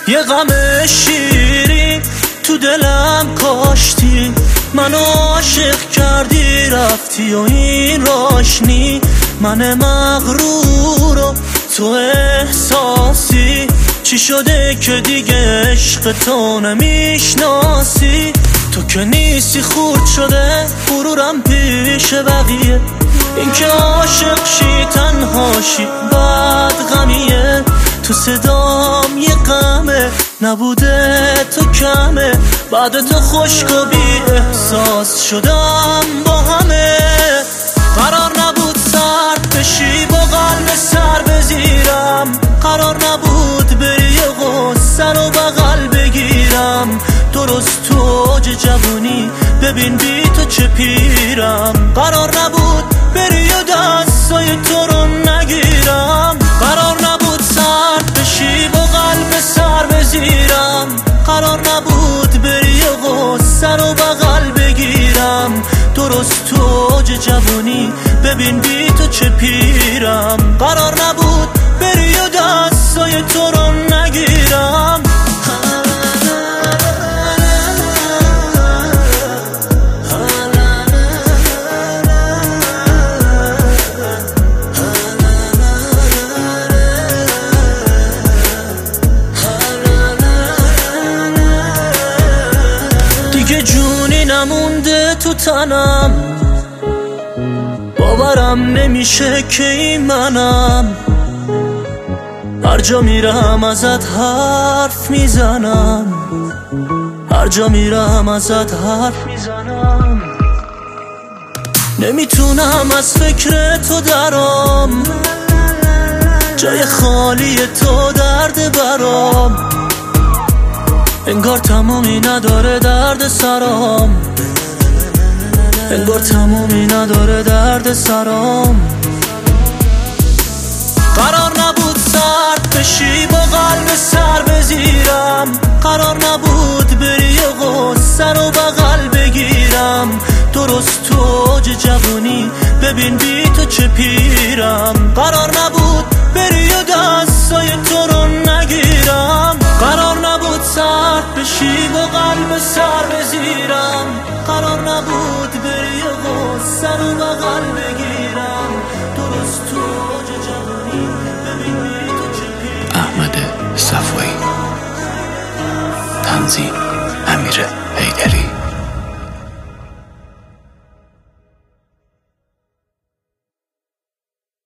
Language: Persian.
یه غم شیرین تو دلم کاشتی، منو عاشق کردی رفتی و این راشنی. من مغرور و تو احساسی، چی شده که دیگه عشق تو نمیشناسی؟ تو که نیستی خورد شده غرورم پیش بقیه، این که عاشق شی تنهاشی بعد غمیه. تو صدام یه غمه نبوده تو کمه، بعد تو خشک و بی احساس شدم با همه. قرار نبود سرد بشی با قلب سر بزیرم، قرار نبود بری غصه رو بغل بگیرم. درست تو اوج جوونی ببین بی تو چه پیرم. قرار نبود بری و دستای تو رو نگیرم، قرار نبود سرد بشی با قلب سر بزیرم. قرار نبود بری و غصه رو بغل بگیرم. درست تو اوج جوونی ببین بی تو چه پیرم. قرار نبود بری و دستای تو رو نگیرم. دیگه جونی نمونده تو تنم، باورم نمیشه که این منم. هر جا میرم ازت حرف میزنم، هر جا میرم ازت حرف میزنم. نمیتونم از فکر تو درام، جای خالی تو درد برام. انگار تمومی نداره درد سرام، انگار تمومی نداره درد سرام. قرار نبود سرد بشی با قلب سر بزیرم، قرار نبود بری و غصه رو بغل بگیرم. درست تو اوج جوونی ببین بی تو چه پیرم. قرار نبود بری و دستای تو رو نگیرم، قرار نبود سرد بشی با قلب سر بزیرم. قرار نبود بری و غصه رو بغل بگیرم. درست تو اوج جوانی ببین بی تو چه پیرم. احمد صفایی، تنظیم امیره.